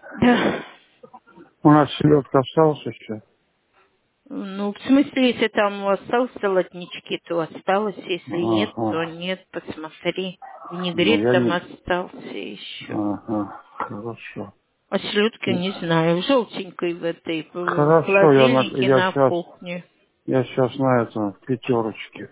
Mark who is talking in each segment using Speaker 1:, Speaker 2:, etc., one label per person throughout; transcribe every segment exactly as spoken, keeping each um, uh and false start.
Speaker 1: Да.
Speaker 2: У нас селедка осталась еще.
Speaker 1: Ну, в смысле, если там остался салатнички, то осталось. Если нет, то
Speaker 2: Ага.
Speaker 1: нет. Посмотри.
Speaker 2: Ну,
Speaker 1: Винегрет
Speaker 2: я
Speaker 1: там
Speaker 2: не...
Speaker 1: остался еще.
Speaker 2: Ага. Хорошо.
Speaker 1: А селедки не знаю. Желтенькой в этой, в
Speaker 2: Хорошо, я, на...
Speaker 1: холодильнике
Speaker 2: я
Speaker 1: на
Speaker 2: сейчас...
Speaker 1: кухне.
Speaker 2: Я сейчас на этом пятерочке.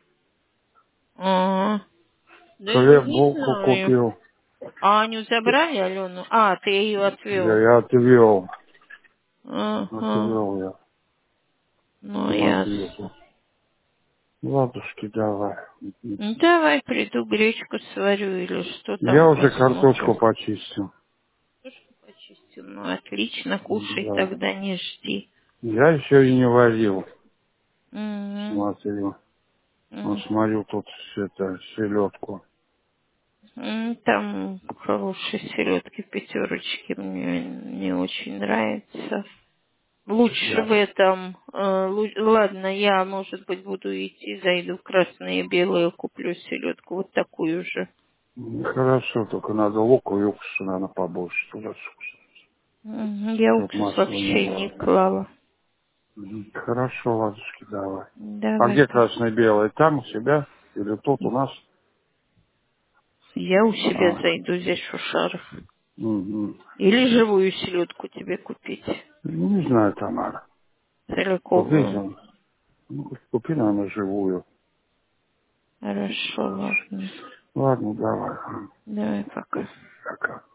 Speaker 1: А, даже
Speaker 2: Хлеб,
Speaker 1: не
Speaker 2: булку
Speaker 1: знаю.
Speaker 2: купил.
Speaker 1: А Аню забрали, Алену? А, ты ее
Speaker 2: Я,
Speaker 1: отвел.
Speaker 2: я отвел.
Speaker 1: Ага.
Speaker 2: Отвел я.
Speaker 1: Ну, ясно.
Speaker 2: Смотрите. Ладушки, давай.
Speaker 1: Ну, давай приду, гречку сварю или что
Speaker 2: Я
Speaker 1: там
Speaker 2: уже
Speaker 1: посмотрим.
Speaker 2: картошку почистил.
Speaker 1: Картошку почистил. Ну, отлично, кушай
Speaker 2: Да.
Speaker 1: тогда, не жди.
Speaker 2: Я еще и не варил.
Speaker 1: Угу.
Speaker 2: Смотрю. Вот
Speaker 1: М.
Speaker 2: смотрю тут это, селедку.
Speaker 1: М, Там хорошие селедки в пятерочке, мне не очень нравится. Лучше в
Speaker 2: Я.
Speaker 1: этом, э, лу- ладно, я, может быть, буду идти, зайду в красные и белые, куплю селедку, вот такую же.
Speaker 2: Ну, хорошо, только надо луку и уксуса, наверное, побольше туда,
Speaker 1: Мгм, я
Speaker 2: чтоб
Speaker 1: уксус
Speaker 2: масла не
Speaker 1: вообще не
Speaker 2: было.
Speaker 1: клала.
Speaker 2: Мгм. Хорошо, ладушки, давай. А
Speaker 1: Давай,
Speaker 2: где
Speaker 1: па.
Speaker 2: красное-белое? Там у себя? Или тут у нас?
Speaker 1: Я у себя
Speaker 2: А,
Speaker 1: зайду здесь в шушарах.
Speaker 2: мгм.
Speaker 1: Или живую селедку тебе купить.
Speaker 2: Не знаю, Тамара. Купить,
Speaker 1: Целиковую.
Speaker 2: он. Ну, купи, наверное, живую.
Speaker 1: Хорошо, ладно.
Speaker 2: Ладно, давай.
Speaker 1: Давай, пока.
Speaker 2: Пока.